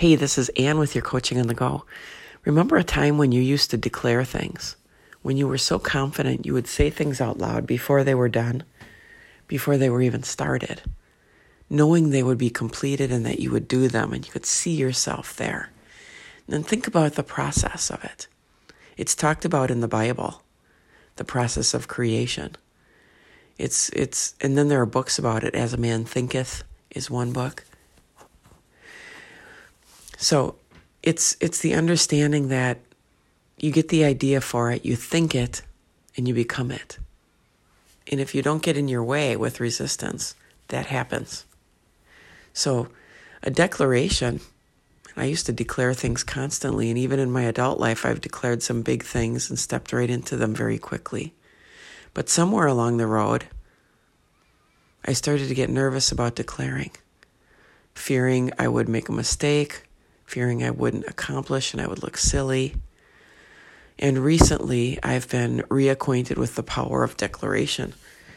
Hey, this is Ann with your Coaching on the Go. Remember a time when you used to declare things? When you were so confident you would say things out loud before they were done, before they were even started, knowing they would be completed and that you would do them and you could see yourself there. And then think about the process of it. It's talked about in the Bible, the process of creation. And then there are books about it. As a Man Thinketh is one book. So it's the understanding that you get the idea for it, you think it, and you become it. And if you don't get in your way with resistance, that happens. So a declaration, I used to declare things constantly, and even in my adult life, I've declared some big things and stepped right into them very quickly. But somewhere along the road, I started to get nervous about declaring, fearing I would make a mistake, fearing I wouldn't accomplish and I would look silly. And recently, I've been reacquainted with the power of declaration.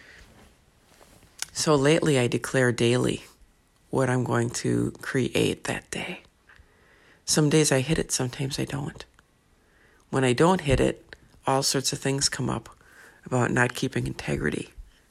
So lately, I declare daily what I'm going to create that day. Some days I hit it, sometimes I don't. When I don't hit it, all sorts of things come up about not keeping integrity.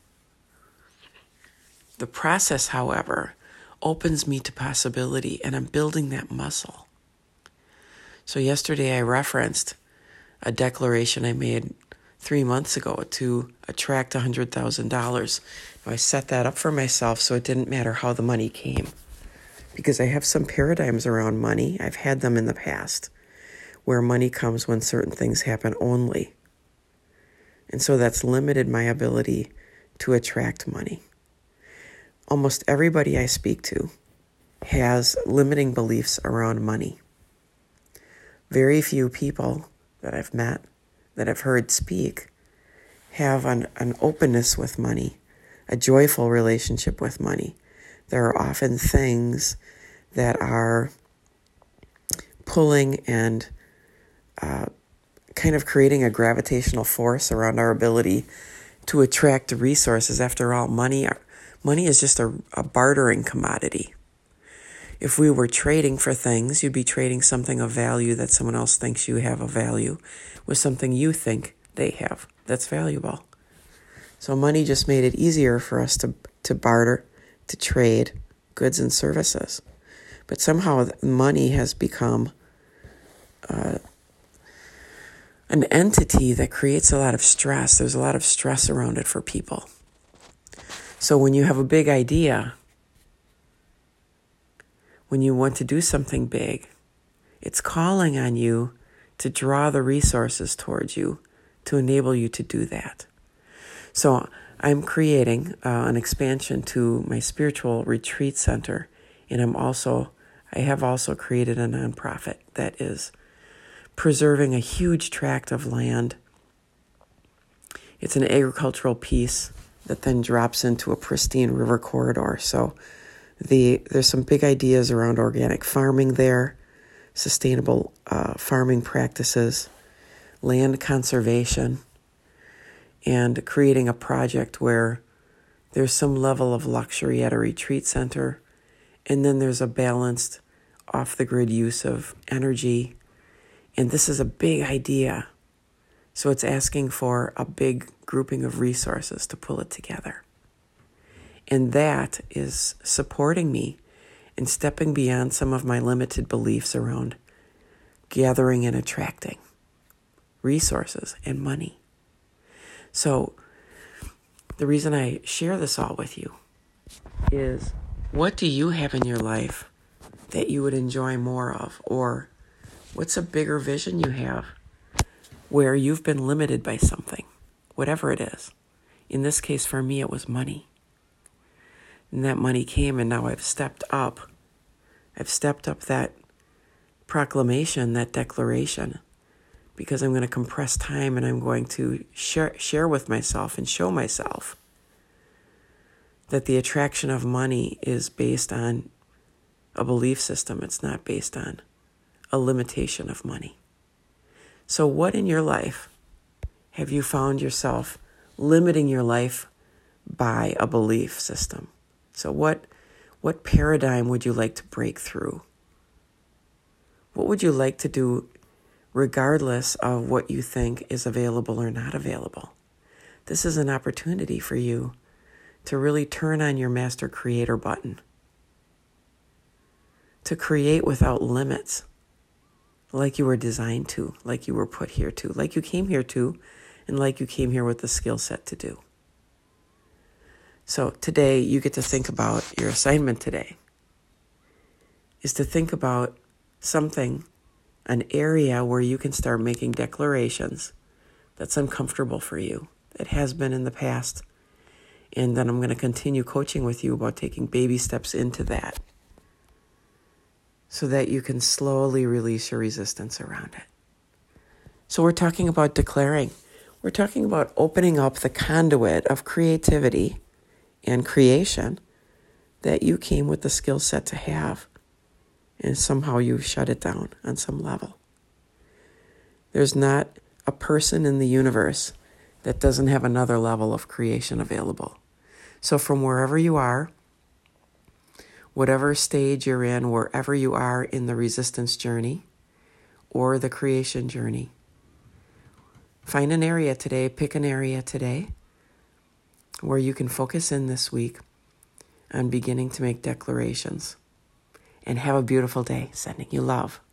The process, however, opens me to possibility, and I'm building that muscle. So yesterday I referenced a declaration I made 3 months ago to attract $100,000. I set that up for myself so it didn't matter how the money came, because I have some paradigms around money. I've had them in the past where money comes when certain things happen only. And so that's limited my ability to attract money. Almost everybody I speak to has limiting beliefs around money. Very few people that I've met, that I've heard speak, have an openness with money, a joyful relationship with money. There are often things that are pulling and kind of creating a gravitational force around our ability to attract resources. After all, money is just a bartering commodity. If we were trading for things, you'd be trading something of value that someone else thinks you have of value with something you think they have that's valuable. So money just made it easier for us to barter, to trade goods and services. But somehow money has become an entity that creates a lot of stress. There's a lot of stress around it for people. So when you have a big idea, when you want to do something big, it's calling on you to draw the resources towards you to enable you to do that. So I'm creating an expansion to my spiritual retreat center, and I have also created a nonprofit that is preserving a huge tract of land. It's an agricultural piece that then drops into a pristine river corridor. So there's some big ideas around organic farming there, sustainable farming practices, land conservation, and creating a project where there's some level of luxury at a retreat center, and then there's a balanced off-the-grid use of energy. And this is a big idea. So it's asking for a big grouping of resources to pull it together. And that is supporting me in stepping beyond some of my limited beliefs around gathering and attracting resources and money. So the reason I share this all with you is, what do you have in your life that you would enjoy more of? Or what's a bigger vision you have where you've been limited by something, whatever it is? In this case, for me, it was money. And that money came, and now I've stepped up. I've stepped up that proclamation, that declaration, because I'm going to compress time and I'm going to share with myself and show myself that the attraction of money is based on a belief system. It's not based on a limitation of money. So what in your life have you found yourself limiting your life by a belief system? So what paradigm would you like to break through? What would you like to do regardless of what you think is available or not available? This is an opportunity for you to really turn on your master creator button, to create without limits, like you were designed to, like you were put here to, like you came here to, and like you came here with the skill set to do. So today you get to think about your assignment today is to think about something, an area where you can start making declarations that's uncomfortable for you. It has been in the past. And then I'm going to continue coaching with you about taking baby steps into that so that you can slowly release your resistance around it. So we're talking about declaring. We're talking about opening up the conduit of creativity and creation that you came with the skill set to have. And somehow you shut it down on some level. There's not a person in the universe that doesn't have another level of creation available. So from wherever you are, whatever stage you're in, wherever you are in the resistance journey or the creation journey, find an area today, pick an area today where you can focus in this week on beginning to make declarations. And have a beautiful day. Sending you love.